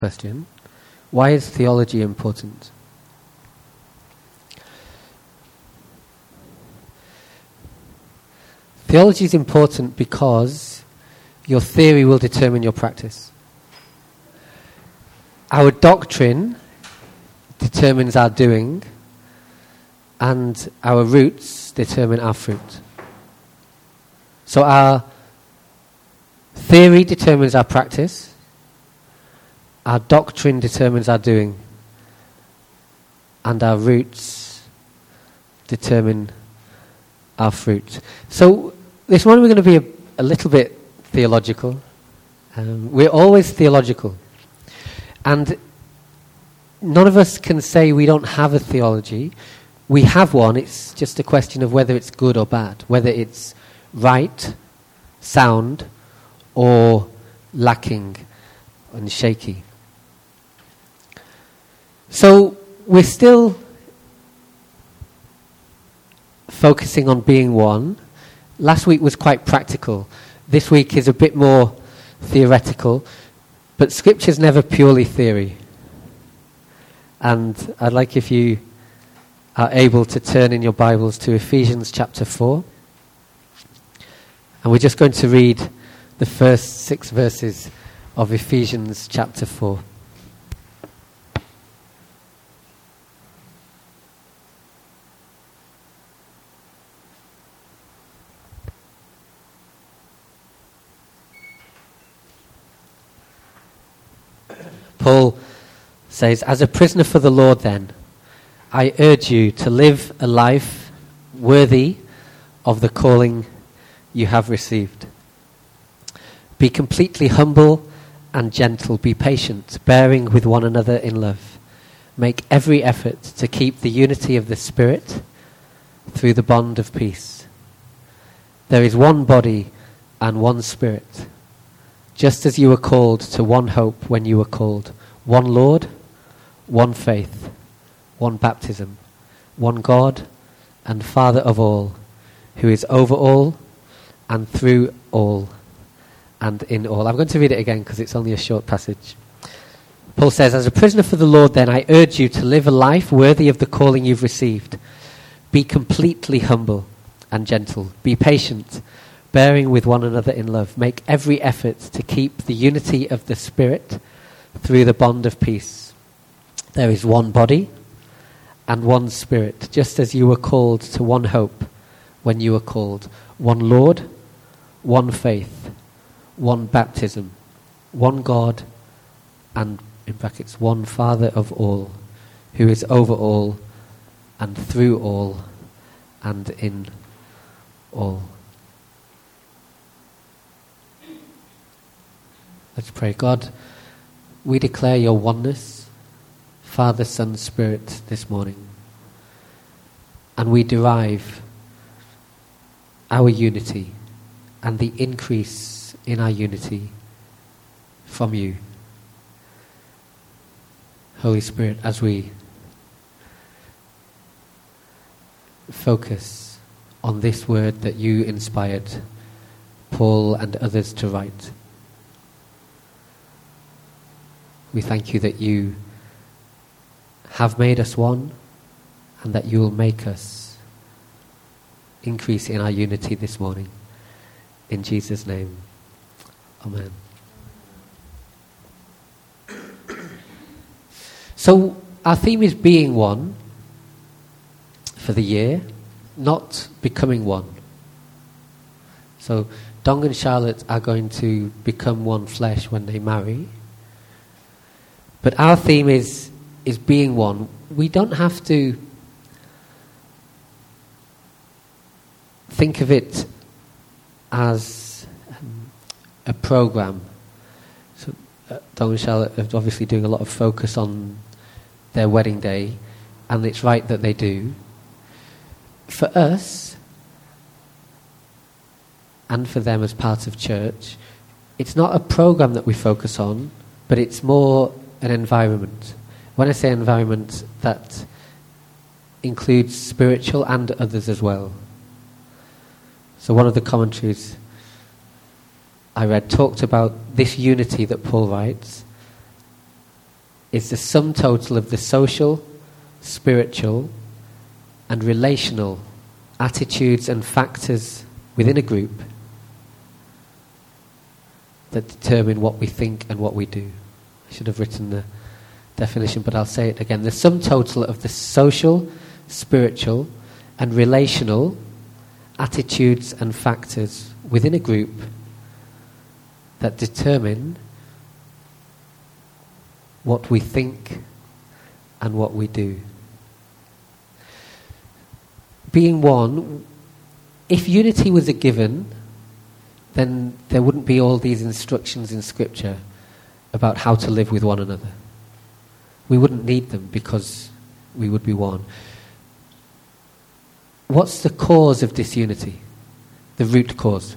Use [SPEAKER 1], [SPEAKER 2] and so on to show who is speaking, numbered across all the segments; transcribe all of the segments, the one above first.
[SPEAKER 1] Question. Why is theology important? Theology is important because your theory will determine your practice. Our doctrine determines our doing, and our roots determine our fruit. So our theory determines our practice, our doctrine determines our doing, and our roots determine our fruit. So this morning we're going to be a little bit theological. We're always theological. And none of us can say we don't have a theology. We have one. It's just a question of whether it's good or bad, whether it's right, sound, or lacking and shaky. So we're still focusing on being one. Last week was quite practical. This week is a bit more theoretical. But Scripture's never purely theory. And I'd like if you are able to turn in your Bibles to Ephesians chapter 4. And we're just going to read the first 6 verses of Ephesians chapter 4. Paul says, "As a prisoner for the Lord then, I urge you to live a life worthy of the calling you have received. Be completely humble and gentle. Be patient, bearing with one another in love. Make every effort to keep the unity of the Spirit through the bond of peace. There is one body and one Spirit, just as you were called to one hope when you were called, one Lord, one faith, one baptism, one God and Father of all, who is over all and through all and in all." I'm going to read it again because it's only a short passage. Paul says, "As a prisoner for the Lord then, I urge you to live a life worthy of the calling you've received. Be completely humble and gentle. Be patient, bearing with one another in love. Make every effort to keep the unity of the Spirit through the bond of peace. There is one body and one Spirit, just as you were called to one hope when you were called. One Lord, one faith, one baptism, one God, and, in brackets, one Father of all, who is over all and through all and in all." Let's pray. God, we declare your oneness, Father, Son, Spirit, this morning. And we derive our unity and the increase in our unity from you. Holy Spirit, as we focus on this word that you inspired Paul and others to write, we thank you that you have made us one and that you will make us increase in our unity this morning. In Jesus' name, amen. So our theme is being one for the year, not becoming one. So Dong and Charlotte are going to become one flesh when they marry. But our theme is being one. We don't have to think of it as a program. So Dong and Charlotte are obviously doing a lot of focus on their wedding day, and it's right that they do. For us, and for them as part of church, it's not a program that we focus on, but it's more an environment. When I say environment, that includes spiritual and others as well. So one of the commentaries I read talked about this unity that Paul writes is the sum total of the social, spiritual, and relational attitudes and factors within a group that determine what we think and what we do. I should have written the definition, but I'll say it again. The sum total of the social, spiritual, and relational attitudes and factors within a group that determine what we think and what we do. Being one, if unity was a given, then there wouldn't be all these instructions in Scripture about how to live with one another. We wouldn't need them because we would be one. What's the cause of disunity? The root cause?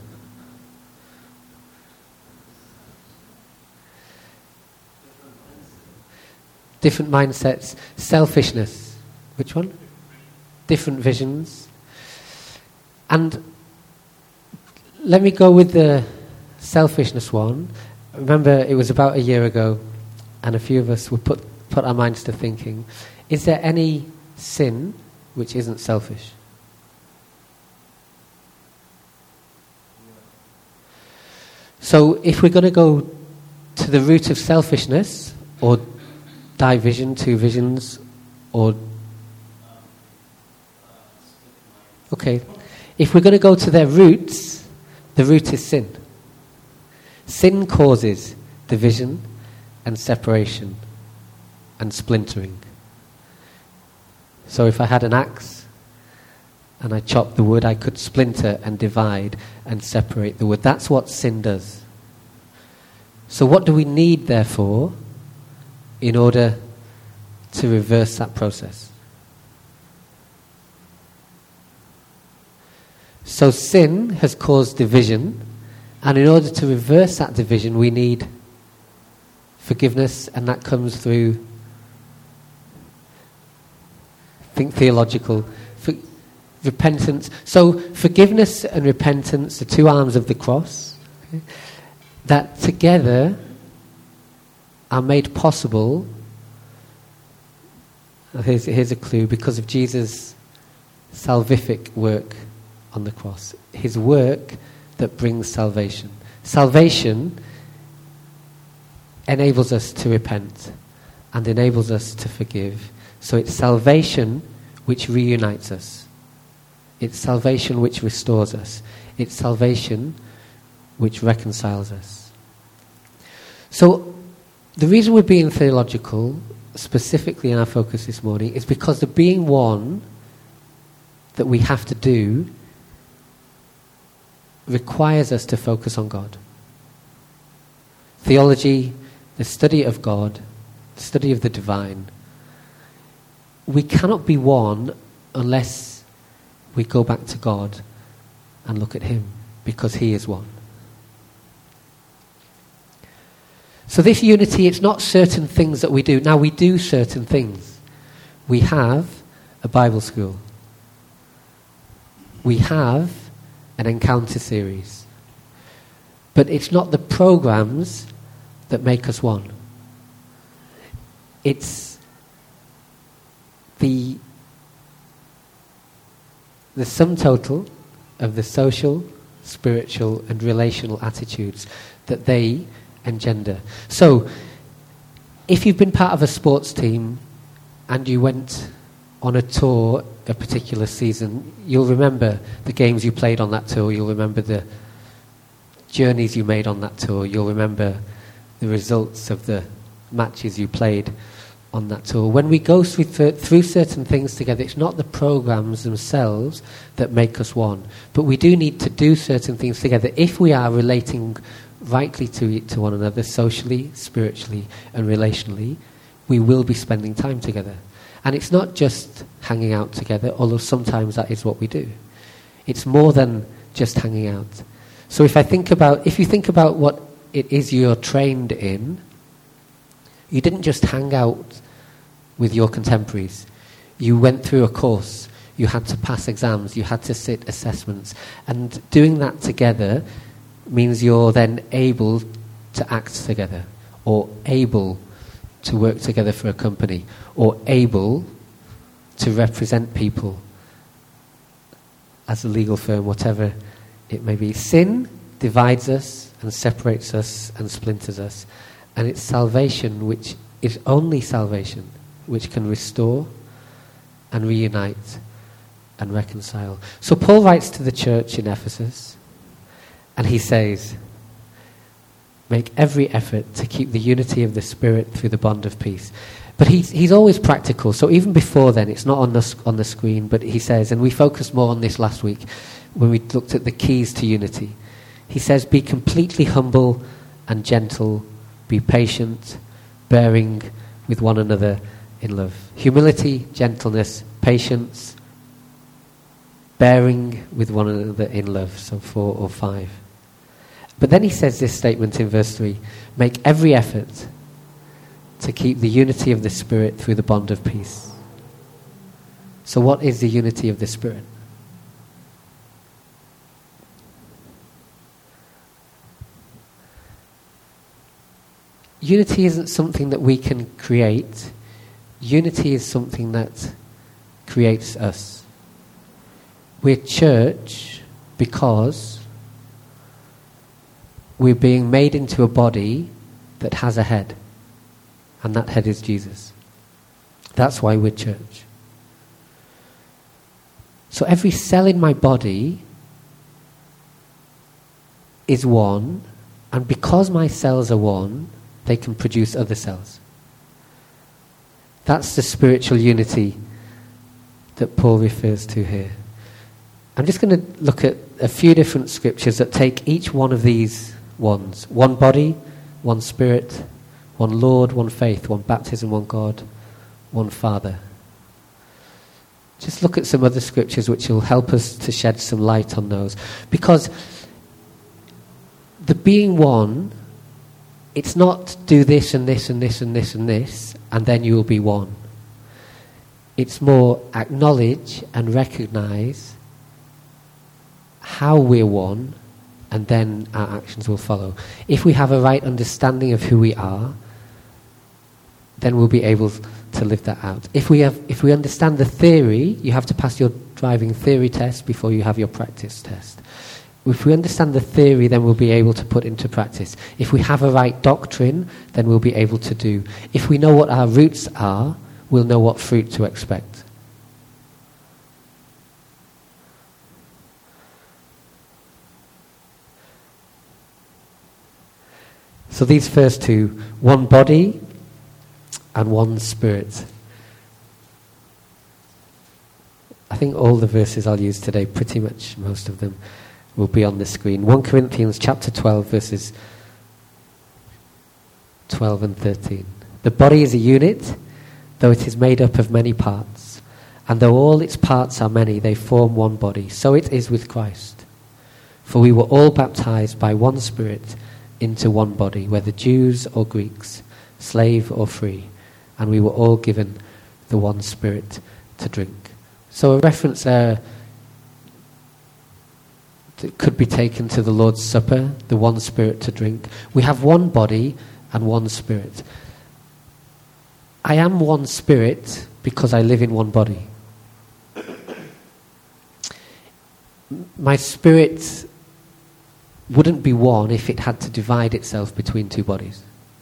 [SPEAKER 1] Different mindsets. Selfishness. Which one? Different visions. And let me go with the selfishness one. Remember, it was about a year ago, and a few of us would put our minds to thinking, is there any sin which isn't selfish? So if we're going to go to the root of selfishness, or division, two visions, or... Okay. If we're going to go to their roots, the root is sin. Sin causes division and separation and splintering. So if I had an axe and I chopped the wood, I could splinter and divide and separate the wood. That's what sin does. So what do we need, therefore, in order to reverse that process? So sin has caused division, and in order to reverse that division, we need forgiveness, and that comes through, think theological, repentance. So forgiveness and repentance are two arms of the cross, okay, that together are made possible. Here's a clue, because of Jesus' salvific work on the cross. His work that brings salvation. Salvation enables us to repent and enables us to forgive. So it's salvation which reunites us. It's salvation which restores us. It's salvation which reconciles us. So the reason we're being theological, specifically in our focus this morning, is because the being one that we have to do requires us to focus on God. Theology, the study of God, the study of the divine. We cannot be one unless we go back to God and look at Him, because He is one. So this unity, it's not certain things that we do. Now, we do certain things. We have a Bible school. We have an encounter series. But it's not the programs that make us one. It's the sum total of the social, spiritual, and relational attitudes that they engender. So, if you've been part of a sports team and you went on a tour a particular season, you'll remember the games you played on that tour, you'll remember the journeys you made on that tour, you'll remember the results of the matches you played on that tour. When we go through certain things together, it's not the programs themselves that make us one, but we do need to do certain things together if we are relating rightly to one another, socially, spiritually, and relationally. We will be spending time together. And it's not just hanging out together, although sometimes that is what we do. It's more than just hanging out. So if you think about what it is you're trained in, you didn't just hang out with your contemporaries. You went through a course. You had to pass exams. You had to sit assessments. And doing that together means you're then able to act together, or able to work together for a company, or able to represent people as a legal firm, whatever it may be. Sin divides us and separates us and splinters us. And it's salvation, which is only salvation, which can restore and reunite and reconcile. So Paul writes to the church in Ephesus, and he says, make every effort to keep the unity of the Spirit through the bond of peace. But he's always practical. So even before then, it's not on the screen, but he says, and we focused more on this last week when we looked at the keys to unity. He says, be completely humble and gentle, be patient, bearing with one another in love. Humility, gentleness, patience, bearing with one another in love. So 4 or 5. But then he says this statement in verse 3, make every effort to keep the unity of the Spirit through the bond of peace. So what is the unity of the Spirit? Unity isn't something that we can create. Unity is something that creates us. We're church because we're being made into a body that has a head. And that head is Jesus. That's why we're church. So every cell in my body is one, and because my cells are one, they can produce other cells. That's the spiritual unity that Paul refers to here. I'm just going to look at a few different scriptures that take each one of these ones. One body, one spirit, one Lord, one faith, one baptism, one God, one Father. Just look at some other scriptures which will help us to shed some light on those. Because the being one, it's not do this and this and this and this and this, and then you will be one. It's more acknowledge and recognize how we're one, and then our actions will follow. If we have a right understanding of who we are, then we'll be able to live that out. If we understand the theory, you have to pass your driving theory test before you have your practice test. If we understand the theory, then we'll be able to put into practice. If we have a right doctrine, then we'll be able to do. If we know what our roots are, we'll know what fruit to expect. So these first two, one body and one spirit. I think all the verses I'll use today, pretty much most of them, will be on the screen. 1 Corinthians chapter 12, verses 12 and 13. The body is a unit, though it is made up of many parts. And though all its parts are many, they form one body. So it is with Christ. For we were all baptized by one Spirit into one body, whether Jews or Greeks, slave or free. And we were all given the one Spirit to drink. So a reference there that could be taken to the Lord's Supper, the one Spirit to drink. We have one body and one Spirit. I am one Spirit because I live in one body. My spirit wouldn't be one if it had to divide itself between two bodies.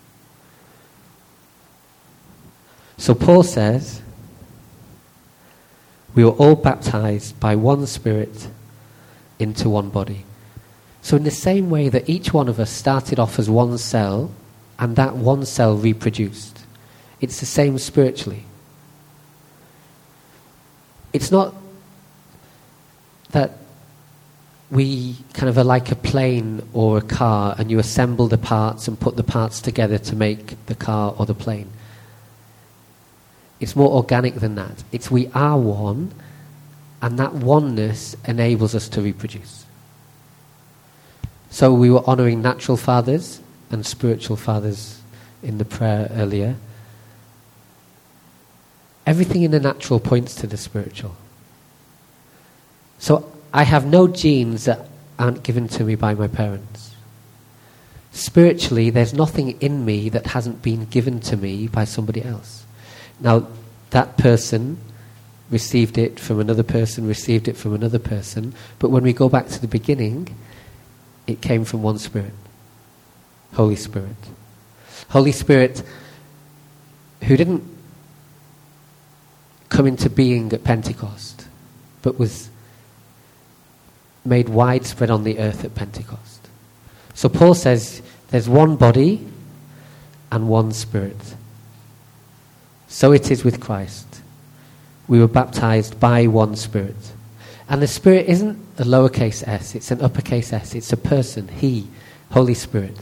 [SPEAKER 1] So Paul says, we were all baptized by one Spirit into one body. So in the same way that each one of us started off as one cell, and that one cell reproduced, it's the same spiritually. It's not that we kind of are like a plane or a car and you assemble the parts and put the parts together to make the car or the plane. It's more organic than that. It's we are one, and that oneness enables us to reproduce. So we were honouring natural fathers and spiritual fathers in the prayer earlier. Everything in the natural points to the spiritual. So I have no genes that aren't given to me by my parents. spiritually, there's nothing in me that hasn't been given to me by somebody else. Now, that person received it from another person, received it from another person, but when we go back to the beginning, it came from one Spirit, Holy Spirit. Holy Spirit, who didn't come into being at Pentecost, but was made widespread on the earth at Pentecost. So Paul says there's one body and one Spirit. So it is with Christ. We were baptized by one Spirit. And the Spirit isn't a lowercase s, it's an uppercase S. It's a person, He, Holy Spirit.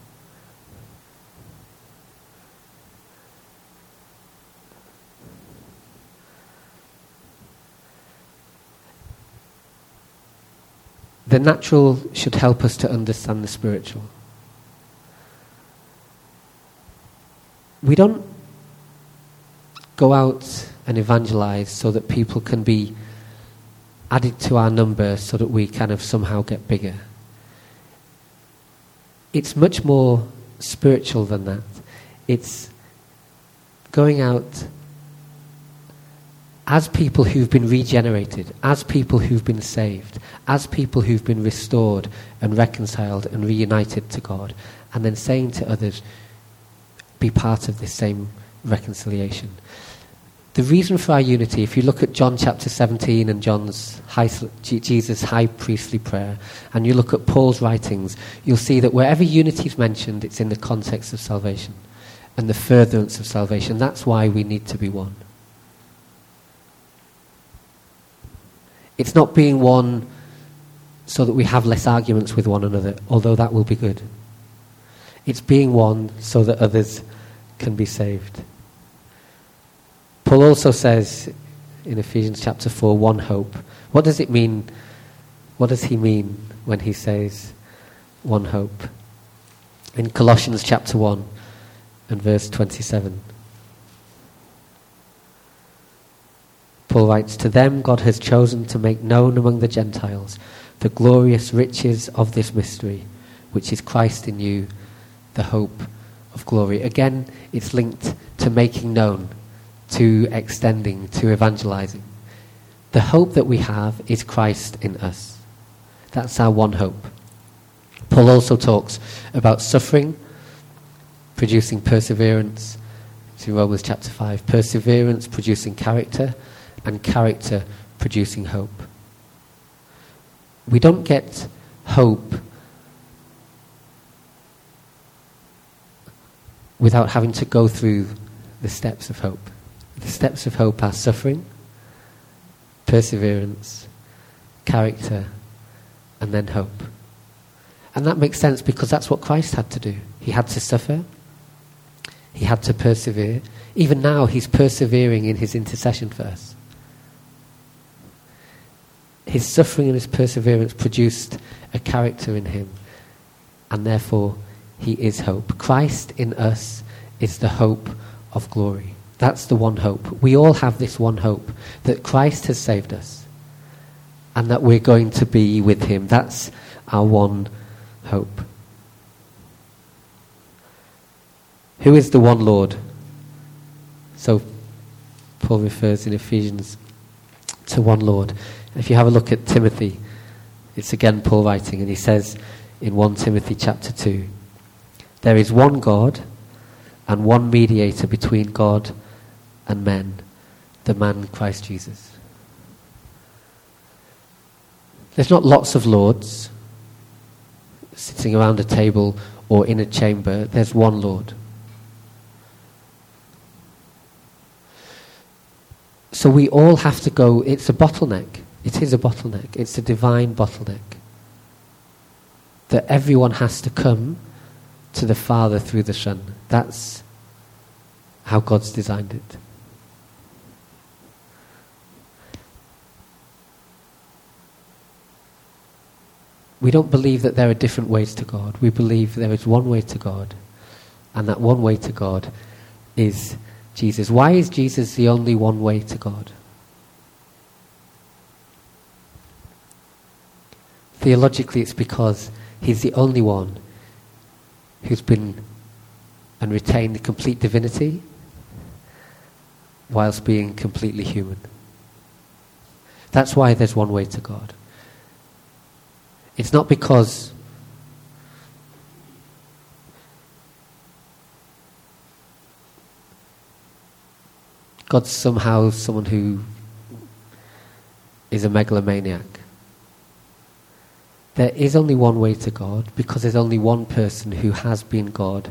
[SPEAKER 1] The natural should help us to understand the spiritual. We don't go out and evangelize so that people can be added to our number so that we kind of somehow get bigger. It's much more spiritual than that. It's going out as people who've been regenerated, as people who've been saved, as people who've been restored and reconciled and reunited to God, and then saying to others, be part of this same reconciliation. The reason for our unity, if you look at John chapter 17 and Jesus' high priestly prayer, and you look at Paul's writings, you'll see that wherever unity is mentioned, it's in the context of salvation and the furtherance of salvation. That's why we need to be one. It's not being one so that we have less arguments with one another, although that will be good. It's being one so that others can be saved. Paul also says in Ephesians chapter 4, one hope. What does it mean? What does he mean when he says one hope? In Colossians chapter 1 and verse 27. Paul writes, to them God has chosen to make known among the Gentiles the glorious riches of this mystery, which is Christ in you, the hope of glory. Again, it's linked to making known, to extending, to evangelizing. The hope that we have is Christ in us. That's our one hope. Paul also talks about suffering, producing perseverance. It's in Romans chapter 5. Perseverance producing character, and character producing hope. We don't get hope without having to go through the steps of hope. The steps of hope are suffering, perseverance, character, and then hope. And that makes sense because that's what Christ had to do. He had to suffer. He had to persevere. Even now, he's persevering in his intercession for us. His suffering and his perseverance produced a character in him, and therefore he is hope. Christ in us is the hope of glory. That's the one hope. We all have this one hope, that Christ has saved us and that we're going to be with him. That's our one hope. Who is the one Lord? So Paul refers in Ephesians to one Lord. If you have a look at Timothy, it's again Paul writing, and he says in 1 Timothy chapter 2, there is one God and one mediator between God and men, the man Christ Jesus. There's not lots of lords sitting around a table or in a chamber. There's one Lord. So we all have to go. It's a bottleneck. It is a bottleneck. It's a divine bottleneck. That everyone has to come to the Father through the Son. That's how God's designed it. We don't believe that there are different ways to God. We believe there is one way to God, and that one way to God is Jesus. Why is Jesus the only one way to God? Theologically, it's because he's the only one who's been and retained complete divinity whilst being completely human. That's why there's one way to God. It's not because God's somehow someone who is a megalomaniac. There is only one way to God because there's only one person who has been God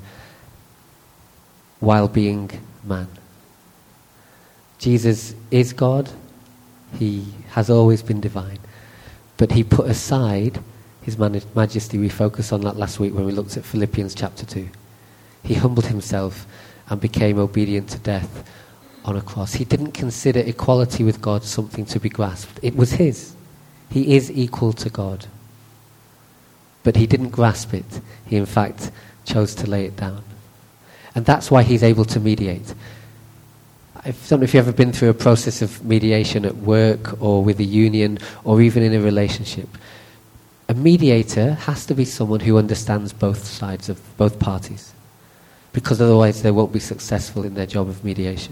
[SPEAKER 1] while being man. Jesus is God. He has always been divine. But he put aside his majesty. We focused on that last week when we looked at Philippians chapter 2. He humbled himself and became obedient to death on a cross. He didn't consider equality with God something to be grasped. It was his. He is equal to God. But he didn't grasp it. He, in fact, chose to lay it down. And that's why he's able to mediate. I don't know if you've ever been through a process of mediation at work or with a union or even in a relationship. A mediator has to be someone who understands both sides of both parties, because otherwise they won't be successful in their job of mediation.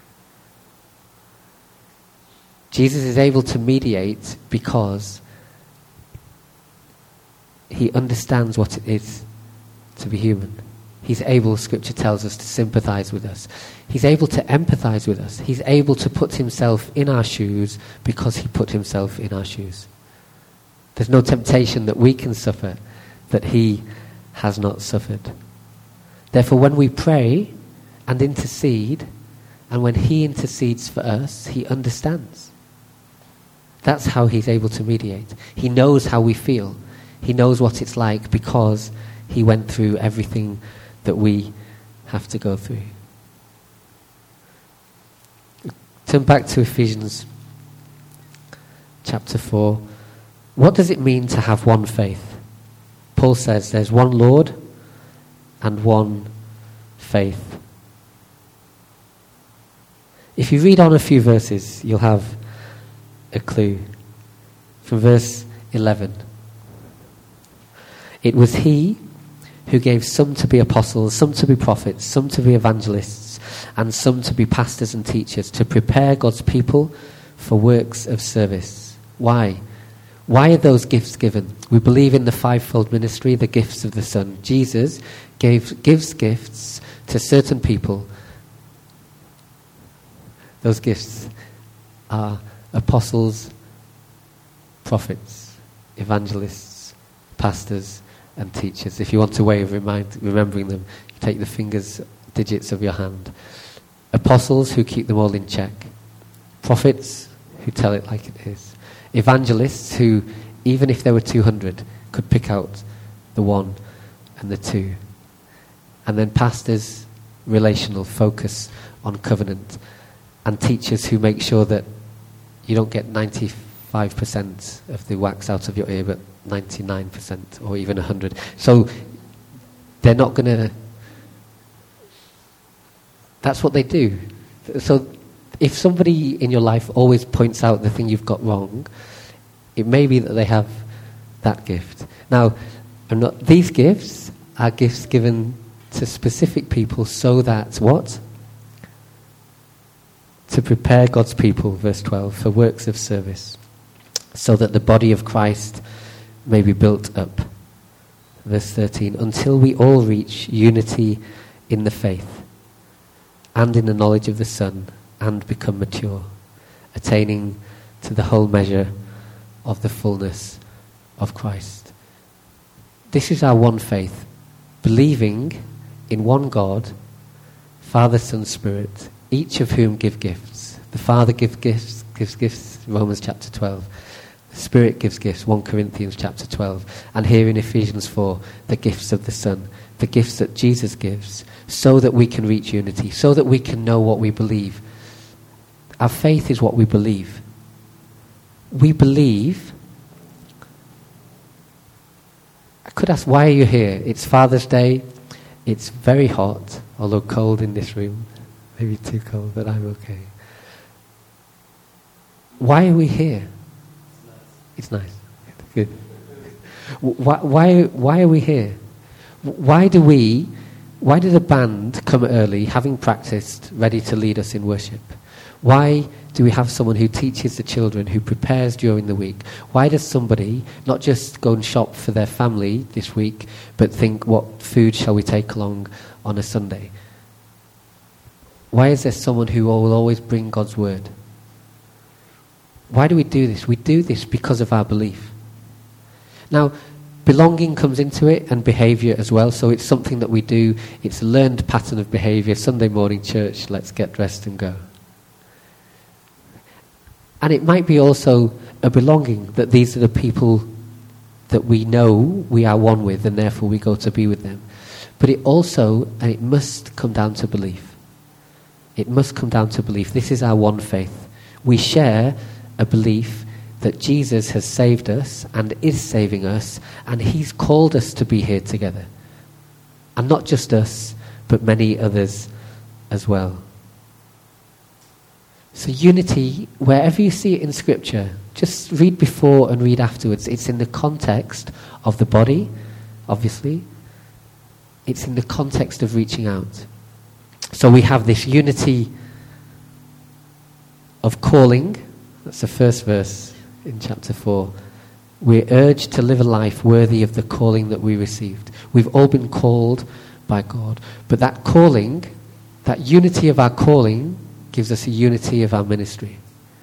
[SPEAKER 1] Jesus is able to mediate because he understands what it is to be human. He's able, Scripture tells us, to sympathize with us. He's able to empathize with us. He's able to put himself in our shoes because he put himself in our shoes. There's no temptation that we can suffer that he has not suffered. Therefore, when we pray and intercede, and when he intercedes for us, he understands. That's how he's able to mediate. He knows how we feel. He knows what it's like because he went through everything that we have to go through. Turn back to Ephesians chapter 4. What does it mean to have one faith? Paul says there's one Lord and one faith. If you read on a few verses, you'll have a clue. From verse 11. It was he who gave some to be apostles, some to be prophets, some to be evangelists, and some to be pastors and teachers, to prepare God's people for works of service. Why? Why are those gifts given? We believe in the fivefold ministry, the gifts of the Son. Jesus gives gifts to certain people. Those gifts are apostles, prophets, evangelists, pastors, and teachers. If you want a way of remembering them, you take the digits of your hand. Apostles who keep them all in check. Prophets who tell it like it is. Evangelists who, even if there were 200, could pick out the one and the two. And then pastors, relational, focus on covenant. And teachers who make sure that you don't get 95% of the wax out of your ear, but 99% or even 100. So they're not going to... That's what they do. So if somebody in your life always points out the thing you've got wrong, it may be that they have that gift. Now, these gifts are gifts given to specific people so that, what? To prepare God's people, verse 12, for works of service, so that the body of Christ may be built up. Verse 13, until we all reach unity in the faith and in the knowledge of the Son and become mature, attaining to the whole measure of the fullness of Christ. This is our one faith, believing in one God, Father, Son, Spirit, each of whom give gifts. The Father gives gifts, Romans chapter 12. The Spirit gives gifts, 1 Corinthians chapter 12. And here in Ephesians 4, the gifts of the Son, the gifts that Jesus gives, so that we can reach unity, so that we can know what we believe. Our faith is what we believe. We believe... I could ask, why are you here? It's Father's Day. It's very hot, although cold in this room. Maybe too cold, but I'm okay. Why are we here? It's nice. Good. Why are we here? Why do the band come early, having practiced, ready to lead us in worship? Why do we have someone who teaches the children, who prepares during the week? Why does somebody not just go and shop for their family this week, but think, what food shall we take along on a Sunday? Why is there someone who will always bring God's word? Why do we do this? We do this because of our belief. Now, belonging comes into it, and behaviour as well, so it's something that we do. It's a learned pattern of behaviour. Sunday morning church, let's get dressed and go. And it might be also a belonging, that these are the people that we know we are one with, and therefore we go to be with them. But it also, and it must come down to belief. It must come down to belief. This is our one faith. We share a belief that Jesus has saved us and is saving us, and he's called us to be here together. And not just us, but many others as well. So unity, wherever you see it in Scripture, just read before and read afterwards. It's in the context of the body, obviously. It's in the context of reaching out. So we have this unity of calling. That's the first verse in chapter 4. We're urged to live a life worthy of the calling that we received. We've all been called by God. But that calling, that unity of our calling, gives us a unity of our ministry.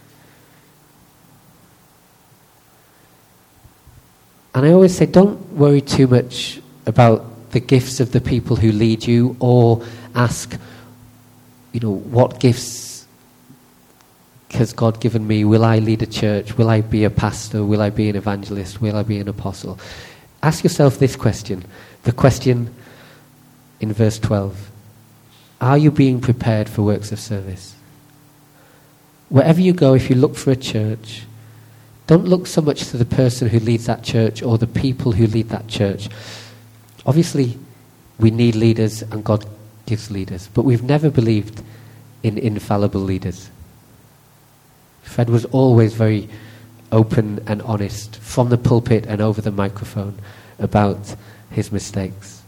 [SPEAKER 1] And I always say, don't worry too much about the gifts of the people who lead you, or ask, what gifts has God given me? Will I lead a church? Will I be a pastor? Will I be an evangelist? Will I be an apostle? Ask yourself this question. The question in verse 12. Are you being prepared for works of service? Wherever you go, if you look for a church, don't look so much to the person who leads that church or the people who lead that church. Obviously, we need leaders, and God gives leaders. But we've never believed in infallible leaders. Fred was always very open and honest from the pulpit and over the microphone about his mistakes.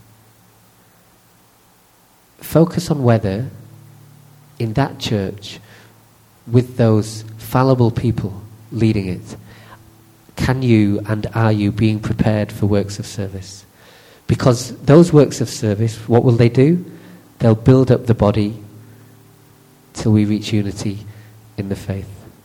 [SPEAKER 1] Focus on whether in that church, with those fallible people leading it, can you and are you being prepared for works of service? Because those works of service, what will they do? They'll build up the body till we reach unity in the faith.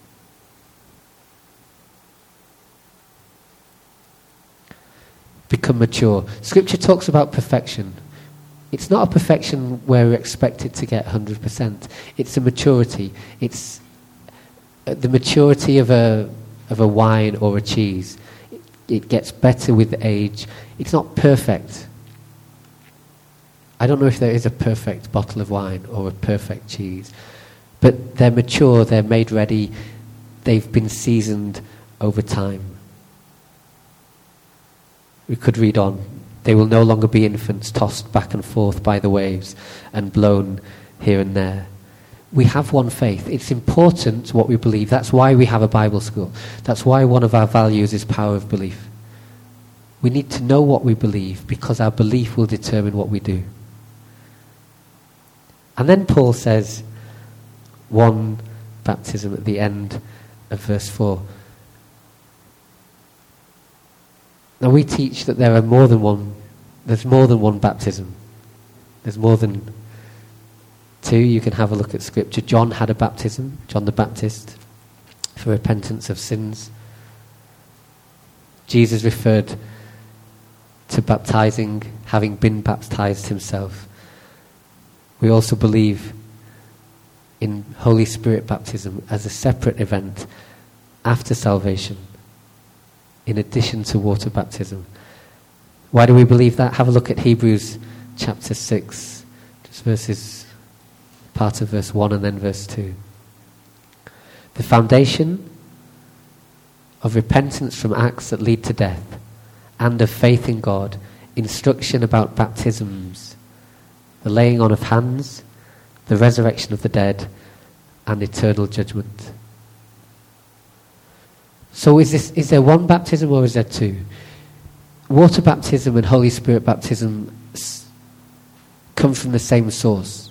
[SPEAKER 1] Become mature. Scripture talks about perfection. It's not a perfection where we're expected to get 100%. It's a maturity. It's the maturity of a wine or a cheese. It gets better with age. It's not perfect. I don't know if there is a perfect bottle of wine or a perfect cheese. But they're mature, they're made ready, they've been seasoned over time. We could read on. They will no longer be infants tossed back and forth by the waves and blown here and there. We have one faith. It's important what we believe. That's why we have a Bible school. That's why one of our values is power of belief. We need to know what we believe, because our belief will determine what we do. And then Paul says, one baptism at the end of verse 4. Now we teach that there's more than one baptism. There's more than two. You can have a look at Scripture. John had a baptism, John the Baptist, for repentance of sins. Jesus referred to baptizing, having been baptized himself. We also believe in Holy Spirit baptism as a separate event after salvation, in addition to water baptism. Why do we believe that? Have a look at Hebrews chapter 6, just part of verse 1 and then verse 2. The foundation of repentance from acts that lead to death, and of faith in God, instruction about baptisms, the laying on of hands, the resurrection of the dead, and eternal judgment. So is there one baptism or is there two? Water baptism and Holy Spirit baptism come from the same source.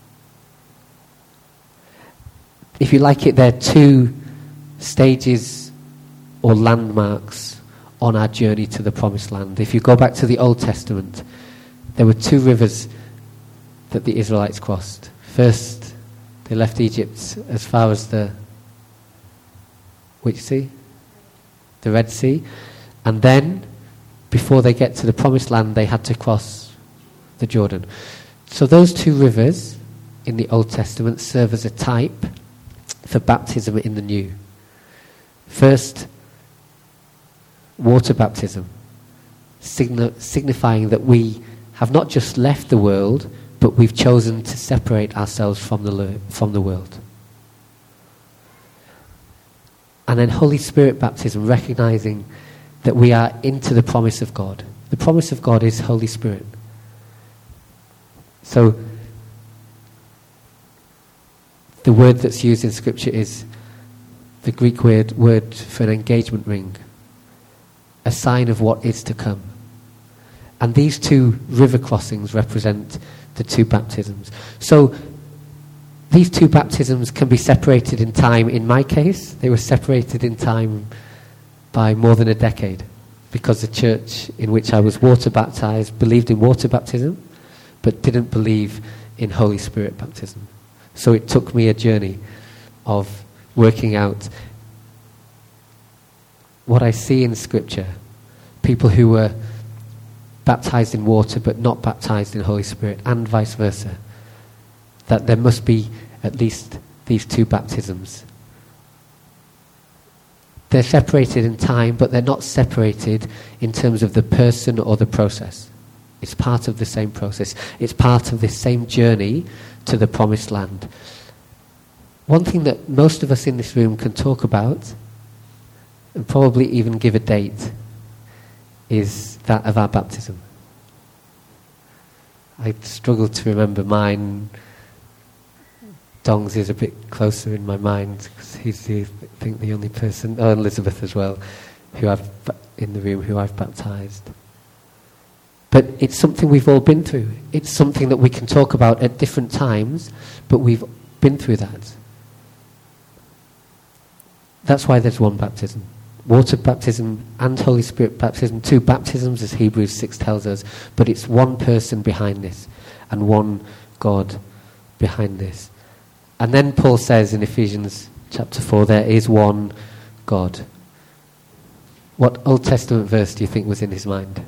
[SPEAKER 1] If you like it, they're two stages or landmarks on our journey to the Promised Land. If you go back to the Old Testament, there were two rivers that the Israelites crossed. First, they left Egypt as far as which sea? The Red Sea. And then, before they get to the Promised Land, they had to cross the Jordan. So those two rivers in the Old Testament serve as a type for baptism in the New. First, water baptism, signifying that we have not just left the world, but we've chosen to separate ourselves from the world. And then Holy Spirit baptism, recognizing that we are into the promise of God. The promise of God is Holy Spirit. So the word that's used in Scripture is the Greek word for an engagement ring, a sign of what is to come. And these two river crossings represent the two baptisms. So these two baptisms can be separated in time. In my case, they were separated in time by more than a decade, because the church in which I was water baptized believed in water baptism, but didn't believe in Holy Spirit baptism. So it took me a journey of working out what I see in Scripture, people who were baptized in water but not baptized in Holy Spirit, and vice versa, that there must be at least these two baptisms. They're separated in time, but they're not separated in terms of the person or the process. It's part of the same process. It's part of this same journey to the Promised Land. One thing that most of us in this room can talk about, and probably even give a date, is that of our baptism. I struggle to remember mine. Dong's is a bit closer in my mind, because he's I think the only person, Elizabeth as well, in the room who I've baptized. But it's something we've all been through. It's something that we can talk about at different times, but we've been through that. That's why there's one baptism. Water baptism and Holy Spirit baptism, two baptisms as Hebrews 6 tells us, but it's one person behind this and one God behind this. And then Paul says in Ephesians chapter 4, there is one God. What Old Testament verse do you think was in his mind?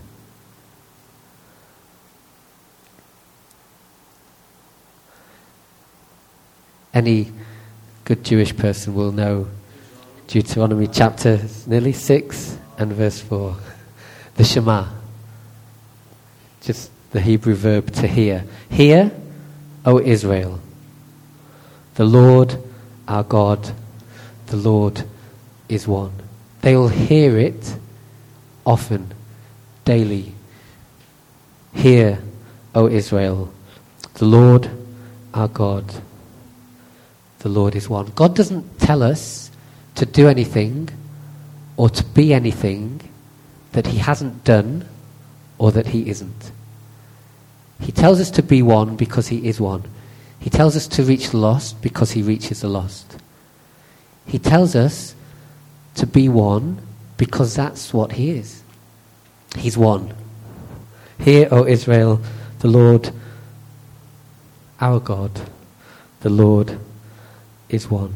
[SPEAKER 1] Any good Jewish person will know Deuteronomy chapter nearly 6 and verse 4. The Shema. Just the Hebrew verb to hear. Hear, O Israel. The Lord our God, the Lord is one. They will hear it often, daily. Hear, O Israel, the Lord our God, the Lord is one. God doesn't tell us to do anything or to be anything that he hasn't done or that he isn't. He tells us to be one because he is one. He tells us to reach the lost because he reaches the lost. He tells us to be one because that's what he is. He's one. Hear, O Israel, the Lord, our God, the Lord is one.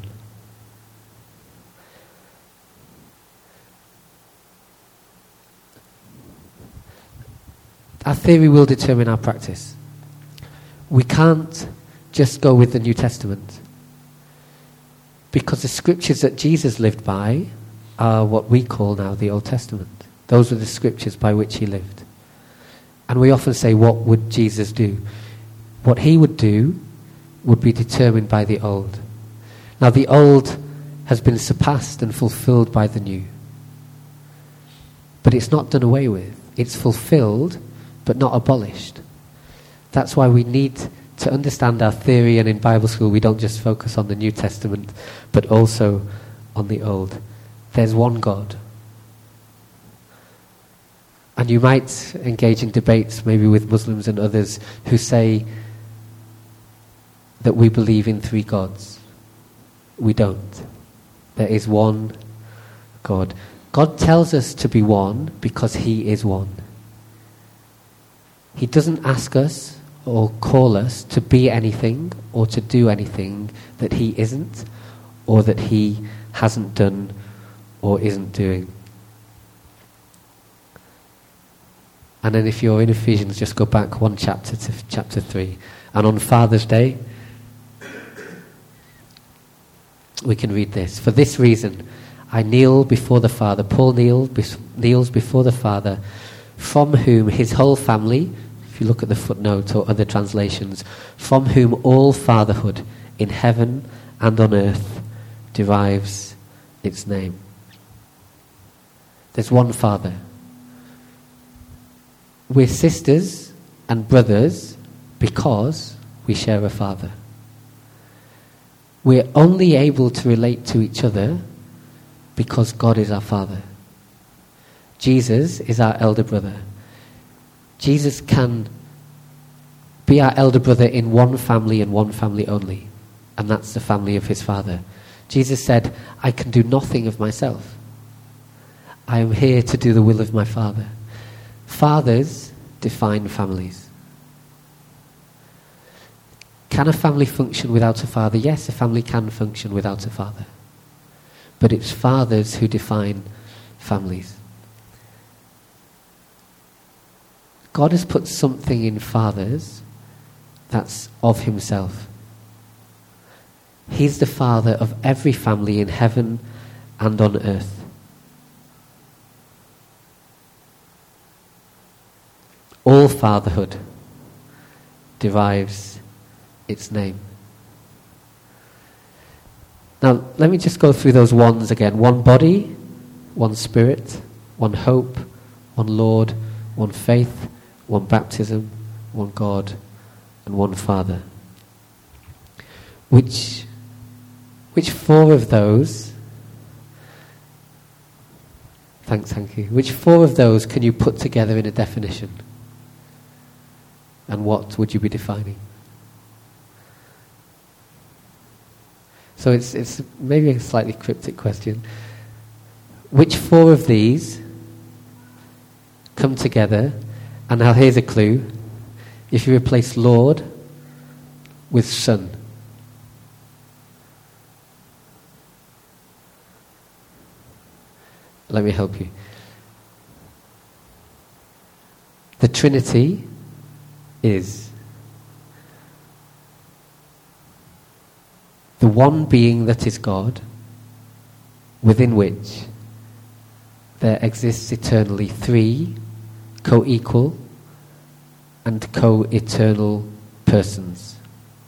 [SPEAKER 1] Our theory will determine our practice. We can't just go with the New Testament, because the scriptures that Jesus lived by are what we call now the Old Testament. Those were the scriptures by which he lived. And we often say, what would Jesus do? What he would do would be determined by the Old. Now the Old has been surpassed and fulfilled by the New. But it's not done away with. It's fulfilled, but not abolished. That's why we need to understand our theory, and in Bible school we don't just focus on the New Testament, but also on the Old. There's one God. And you might engage in debates maybe with Muslims and others who say that we believe in three gods. We don't. There is one God. God tells us to be one because he is one. He doesn't ask us or call us to be anything or to do anything that he isn't or that he hasn't done or isn't doing. And then if you're in Ephesians, just go back one chapter to chapter 3. And on Father's Day, we can read this. For this reason, I kneel before the Father. Paul kneels before the Father, from whom his whole family, if you look at the footnote or other translations, from whom all fatherhood in heaven and on earth derives its name. There's one Father. We're sisters and brothers because we share a Father. We're only able to relate to each other because God is our Father. Jesus is our elder brother. Jesus can be our elder brother in one family and one family only, and that's the family of his Father. Jesus said, I can do nothing of myself. I am here to do the will of my Father. Fathers define families. Can a family function without a father? Yes, a family can function without a father. But it's fathers who define families. God has put something in fathers that's of himself. He's the father of every family in heaven and on earth. All fatherhood derives its name. Now, let me just go through those ones again. One body, one spirit, one hope, one Lord, one faith, one baptism, one God, and one Father. Which four of those, thank you, which four of those can you put together in a definition? And what would you be defining? So it's maybe a slightly cryptic question. Which four of these come together? And now here's a clue. If you replace Lord with Son. Let me help you. The Trinity is the one being that is God, within which there exists eternally three co-equal and co-eternal persons.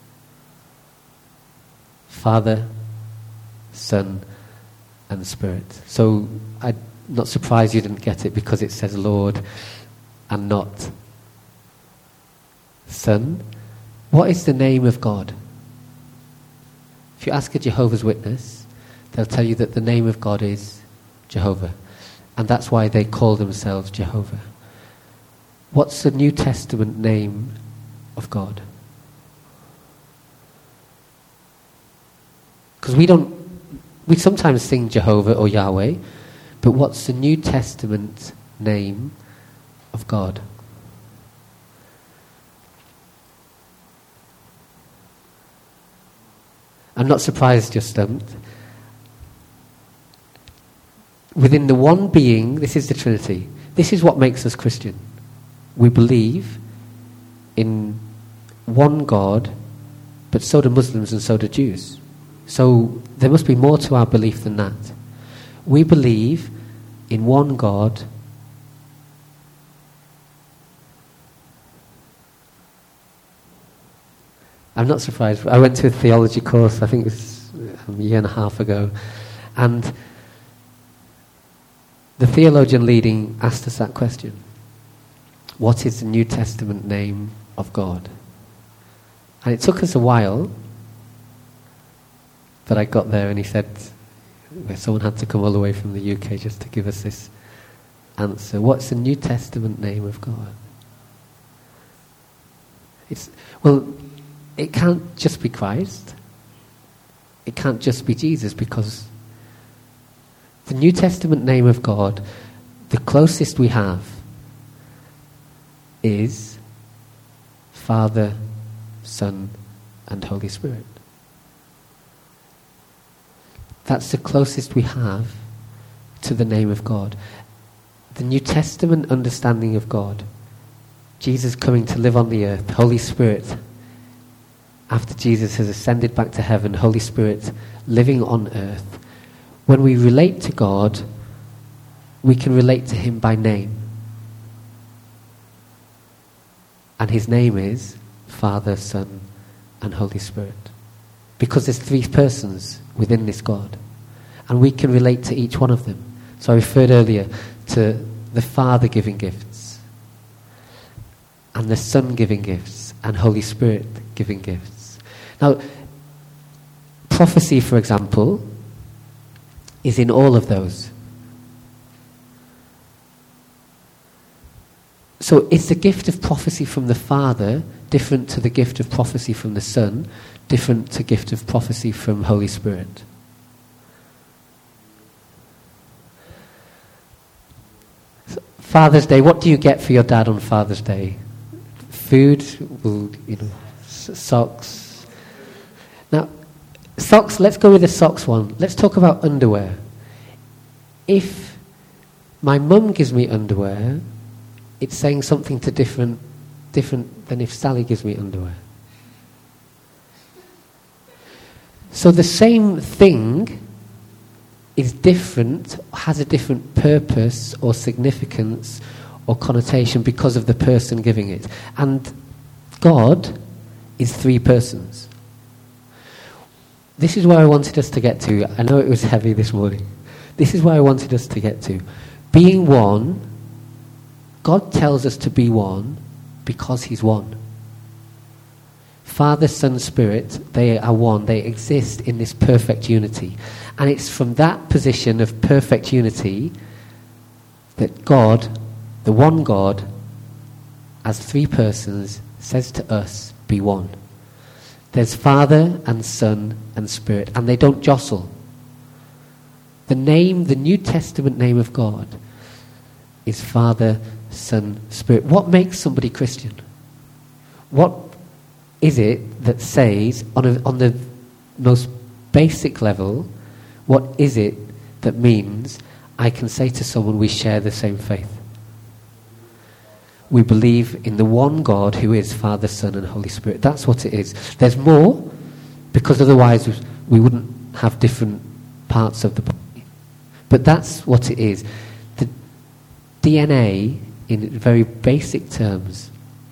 [SPEAKER 1] Father, Son, and Spirit. So I'm not surprised you didn't get it because it says Lord and not Son. What is the name of God? If you ask a Jehovah's Witness, they'll tell you that the name of God is Jehovah. And that's why they call themselves Jehovah. What's the New Testament name of God? Because we sometimes sing Jehovah or Yahweh, but what's the New Testament name of God? I'm not surprised you're stumped. Within the one being, this is the Trinity. This is what makes us Christian. We believe in one God, but so do Muslims and so do Jews. So there must be more to our belief than that. We believe in one God, I'm not surprised. I went to a theology course, I think it was a year and a half ago, and the theologian leading asked us that question. What is the New Testament name of God? And it took us a while, but I got there and he said, someone had to come all the way from the UK just to give us this answer. What's the New Testament name of God? It can't just be Christ. It can't just be Jesus, because the New Testament name of God, the closest we have, is Father, Son, and Holy Spirit. That's the closest we have to the name of God. The New Testament understanding of God, Jesus coming to live on the earth, Holy Spirit, after Jesus has ascended back to heaven, Holy Spirit living on earth. When we relate to God, we can relate to him by name. And his name is Father, Son, and Holy Spirit. Because there's three persons within this God. And we can relate to each one of them. So I referred earlier to the Father giving gifts, and the Son giving gifts, and Holy Spirit giving gifts. Now, prophecy, for example, is in all of those. So is the gift of prophecy from the Father different to the gift of prophecy from the Son, different to gift of prophecy from Holy Spirit? So, Father's Day, what do you get for your dad on Father's Day? Food, socks. Now, socks, let's go with the socks one. Let's talk about underwear. If my mum gives me underwear, it's saying something to different than if Sally gives me underwear. So the same thing is different, has a different purpose or significance or connotation because of the person giving it. And God is three persons. This is where I wanted us to get to. I know it was heavy this morning. This is where I wanted us to get to. Being one, God tells us to be one because he's one. Father, Son, Spirit, they are one. They exist in this perfect unity. And it's from that position of perfect unity that God, the one God, as three persons, says to us, be one. There's Father and Son and Spirit, and they don't jostle. The name, the New Testament name of God is Father, Son, Spirit. What makes somebody Christian? What is it that says, on the most basic level, what is it that means I can say to someone we share the same faith? We believe in the one God who is Father, Son, and Holy Spirit. That's what it is. There's more, because otherwise we wouldn't have different parts of the body. But that's what it is. The DNA, in very basic terms,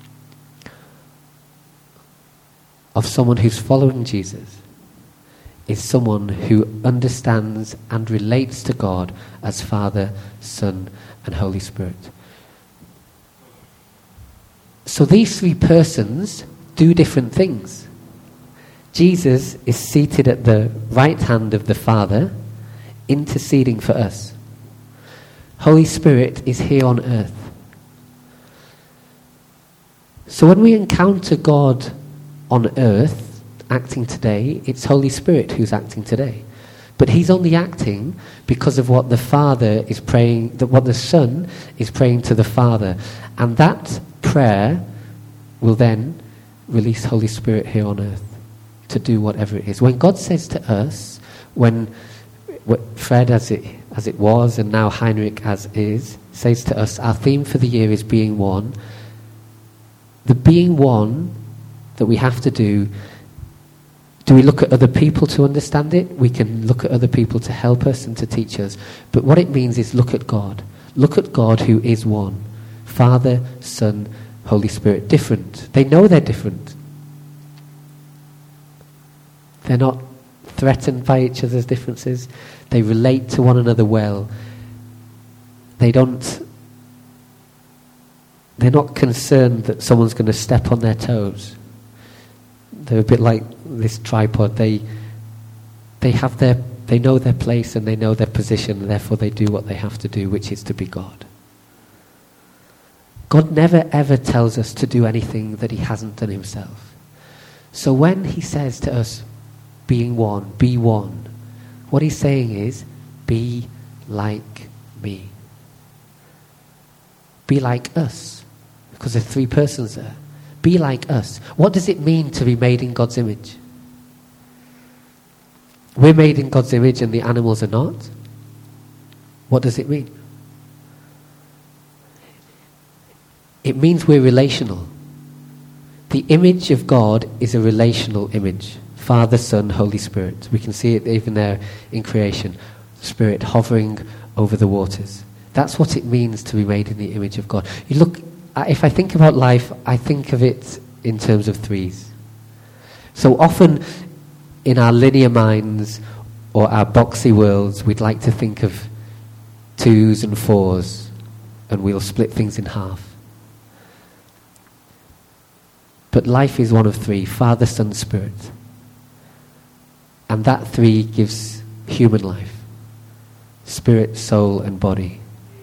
[SPEAKER 1] of someone who's following Jesus is someone who understands and relates to God as Father, Son, and Holy Spirit. So these three persons do different things. Jesus is seated at the right hand of the Father, interceding for us. Holy Spirit is here on earth. So when we encounter God on earth, acting today, it's Holy Spirit who's acting today. But he's only acting because of what the Father is praying, what the Son is praying to the Father. And that prayer will then release Holy Spirit here on earth to do whatever it is. When God says to us, when Fred as it was and now Heinrich as is, says to us, our theme for the year is being one. The being one that we have to do we look at other people to understand it? We can look at other people to help us and to teach us. But what it means is look at God. Look at God who is one. Father, Son, Holy Spirit. Different. They know they're different. They're not threatened by each other's differences. They relate to one another well. They're not concerned that someone's going to step on their toes. They're a bit like this tripod. They know their place and they know their position, and therefore they do what they have to do, which is to be God. God never ever tells us to do anything that he hasn't done himself. So when he says to us, being one, be one, what he's saying is, be like me. Be like us. Because there are three persons there. Be like us. What does it mean to be made in God's image? We're made in God's image and the animals are not. What does it mean? It means we're relational. The image of God is a relational image. Father, Son, Holy Spirit. We can see it even there in creation. Spirit hovering over the waters. That's what it means to be made in the image of God. You look, if I think about life, I think of it in terms of threes. So often in our linear minds or our boxy worlds, we'd like to think of twos and fours, and we'll split things in half. But life is one of three, Father, Son, Spirit. And that three gives human life. Spirit, soul, and body.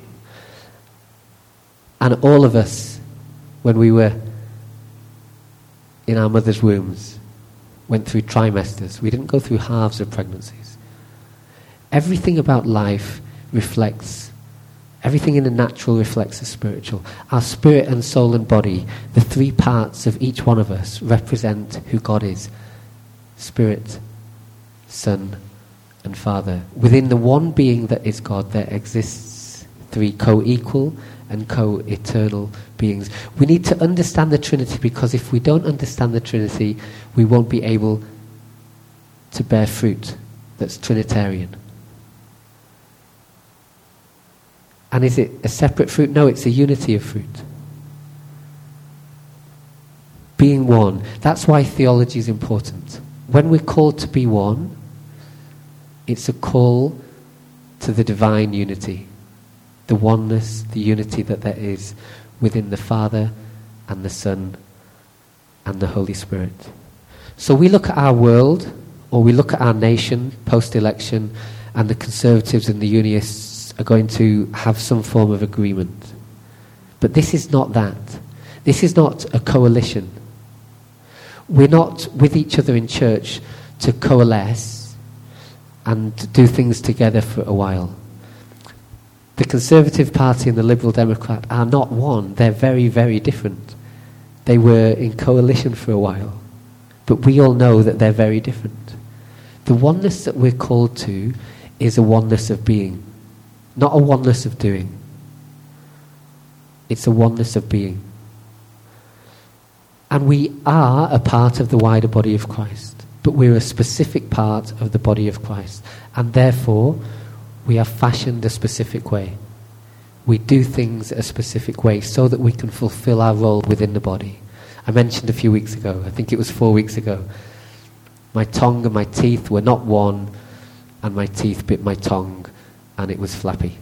[SPEAKER 1] And all of us, when we were in our mother's wombs, went through trimesters. We didn't go through halves of pregnancies. Everything about life reflects, everything in the natural reflects the spiritual. Our spirit and soul and body, the three parts of each one of us, represent who God is. Spirit, Son, and Father. Within the one being that is God, there exists three co-equal and co-eternal beings. We need to understand the Trinity, because if we don't understand the Trinity, we won't be able to bear fruit that's Trinitarian. And is it a separate fruit? No, it's a unity of fruit. Being one. That's why theology is important. When we're called to be one, it's a call to the divine unity. The oneness, the unity that there is within the Father and the Son and the Holy Spirit. So we look at our world, or we look at our nation post-election, and the Conservatives and the Unionists are going to have some form of agreement. But this is not that. This is not a coalition. We're not with each other in church to coalesce and do things together for a while. The Conservative Party and the Liberal Democrat are not one. They're very, very different. They were in coalition for a while. But we all know that they're very different. The oneness that we're called to is a oneness of being, not a oneness of doing. It's a oneness of being. And we are a part of the wider body of Christ, but we're a specific part of the body of Christ. And therefore, we are fashioned a specific way. We do things a specific way so that we can fulfill our role within the body. I mentioned a few weeks ago, I think it was 4 weeks ago, my tongue and my teeth were not one, and my teeth bit my tongue, and it was flappy.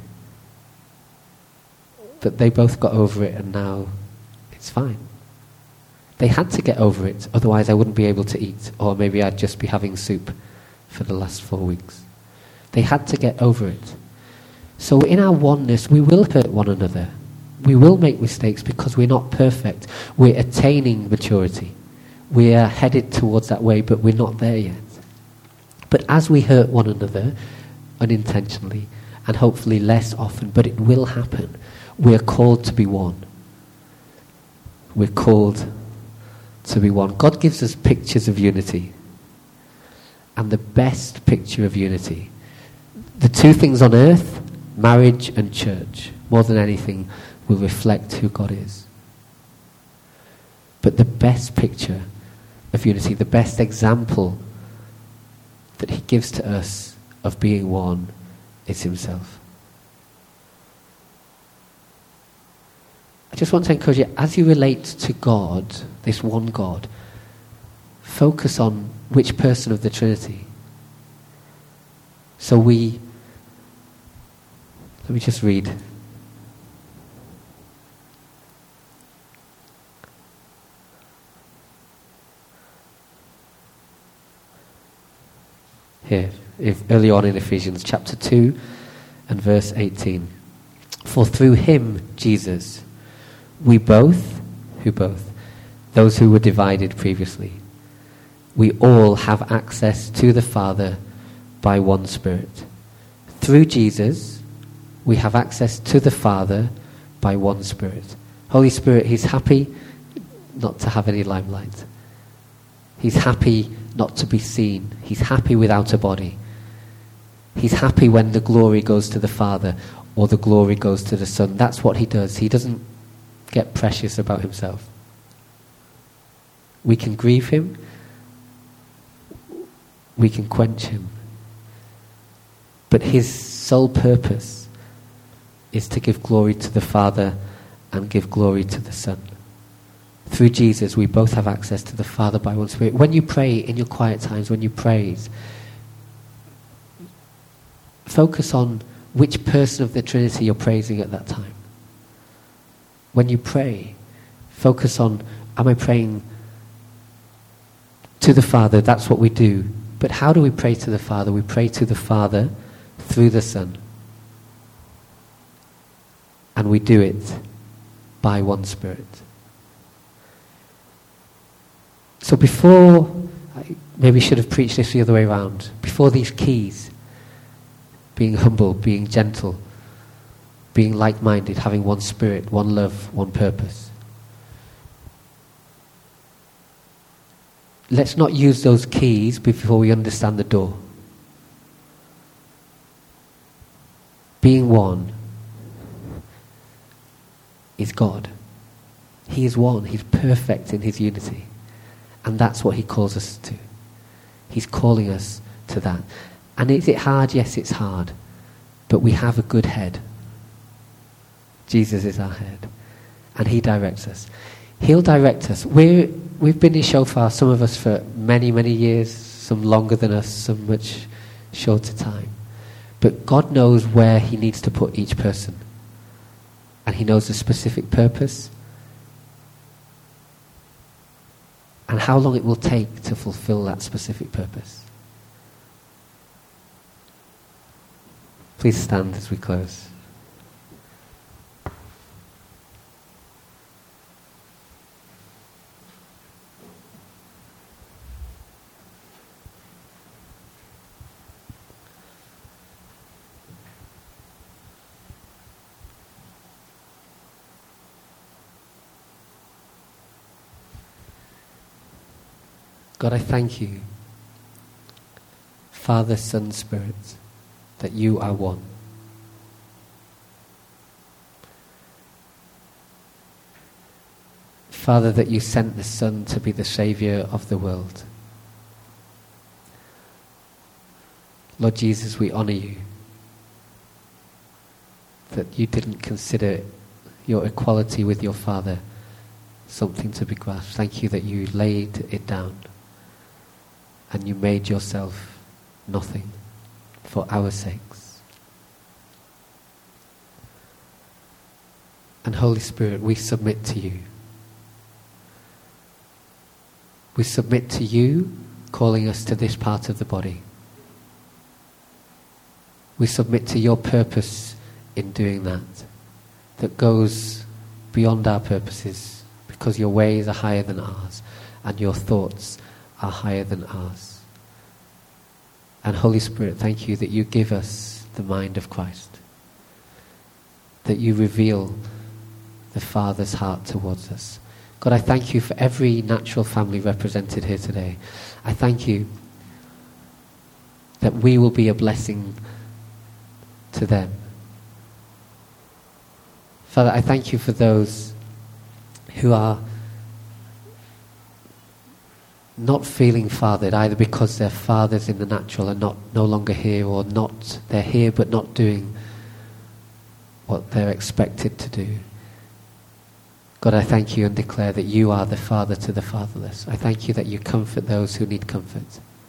[SPEAKER 1] But they both got over it, and now it's fine. They had to get over it, otherwise I wouldn't be able to eat, or maybe I'd just be having soup for the last 4 weeks. They had to get over it. So in our oneness, we will hurt one another. We will make mistakes because we're not perfect. We're attaining maturity. We are headed towards that way, but we're not there yet. But as we hurt one another, unintentionally, and hopefully less often, but it will happen, we're called to be one. We're called to be one. God gives us pictures of unity. And the best picture of unity, the two things on earth, marriage and church, more than anything, will reflect who God is. But the best picture of unity, the best example that he gives to us of being one is himself. I just want to encourage you, as you relate to God, this one God, focus on which person of the Trinity. So let me just read. Here, early on in Ephesians chapter 2 and verse 18. For through him, Jesus, We both, who both? Those who were divided previously. We all have access to the Father by one Spirit. Through Jesus, we have access to the Father by one Spirit. Holy Spirit, he's happy not to have any limelight. He's happy not to be seen. He's happy without a body. He's happy when the glory goes to the Father or the glory goes to the Son. That's what he does. He doesn't get precious about himself. We can grieve him. We can quench him. But his sole purpose is to give glory to the Father and give glory to the Son. Through Jesus, we both have access to the Father by one Spirit. When you pray in your quiet times, when you praise, focus on which person of the Trinity you're praising at that time. When you pray, focus on, am I praying to the Father? That's what we do. But how do we pray to the Father? We pray to the Father through the Son. And we do it by one Spirit. So before, I maybe should have preached this the other way around. Before these keys, being humble, being gentle, being like-minded, having one spirit, one love, one purpose. Let's not use those keys before we understand the door. Being one is God. He is one. He's perfect in his unity. And that's what he calls us to. He's calling us to that. And is it hard? Yes, it's hard. But we have a good head. Jesus is our head. And he directs us. He'll direct us. We've been in Shofar, some of us for many, many years, some longer than us, some much shorter time. But God knows where he needs to put each person. And he knows the specific purpose. And how long it will take to fulfill that specific purpose. Please stand as we close. God, I thank you, Father, Son, Spirit, that you are one. Father, that you sent the Son to be the Saviour of the world. Lord Jesus, we honour you, that you didn't consider your equality with your Father something to be grasped. Thank you that you laid it down. And you made yourself nothing for our sakes. And Holy Spirit, we submit to you. We submit to you calling us to this part of the body. We submit to your purpose in doing that goes beyond our purposes, because your ways are higher than ours and your thoughts are higher than ours. And Holy Spirit, thank you that you give us the mind of Christ, that you reveal the Father's heart towards us. God, I thank you for every natural family represented here today. I thank you that we will be a blessing to them. Father, I thank you for those who are not feeling fathered, either because their fathers in the natural are no longer here, or they're here but not doing what they're expected to do. God, I thank you and declare that you are the Father to the fatherless. I thank you that you comfort those who need comfort.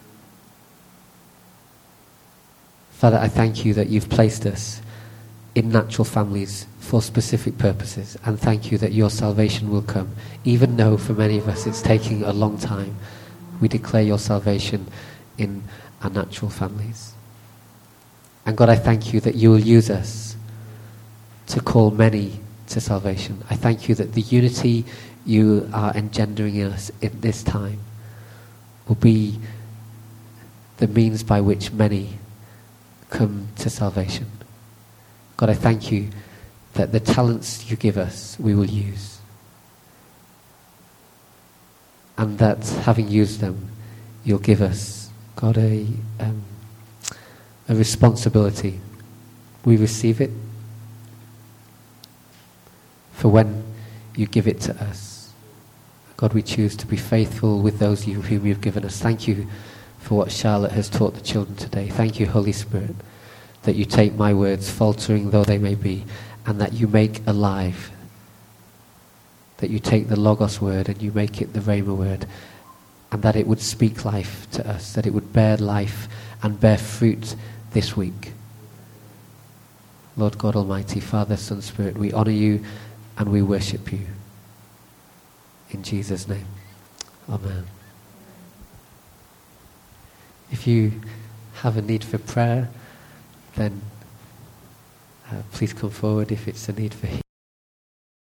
[SPEAKER 1] Father, I thank you that you've placed us in natural families for specific purposes, and thank you that your salvation will come. Even though for many of us it's taking a long time, we declare your salvation in our natural families. And God, I thank you that you will use us to call many to salvation. I thank you that the unity you are engendering in us in this time will be the means by which many come to salvation. God, I thank you that the talents you give us, we will use. And that having used them, you'll give us, God, a responsibility. We receive it for when you give it to us. God, we choose to be faithful with those whom you've given us. Thank you for what Charlotte has taught the children today. Thank you, Holy Spirit, that you take my words, faltering though they may be, and that you make alive, that you take the Logos word and you make it the Rhema word, and that it would speak life to us, that it would bear life and bear fruit this week. Lord God Almighty, Father, Son, Spirit, we honor you and we worship you. In Jesus' name, amen. If you have a need for prayer, then please come forward. If it's a need for healing,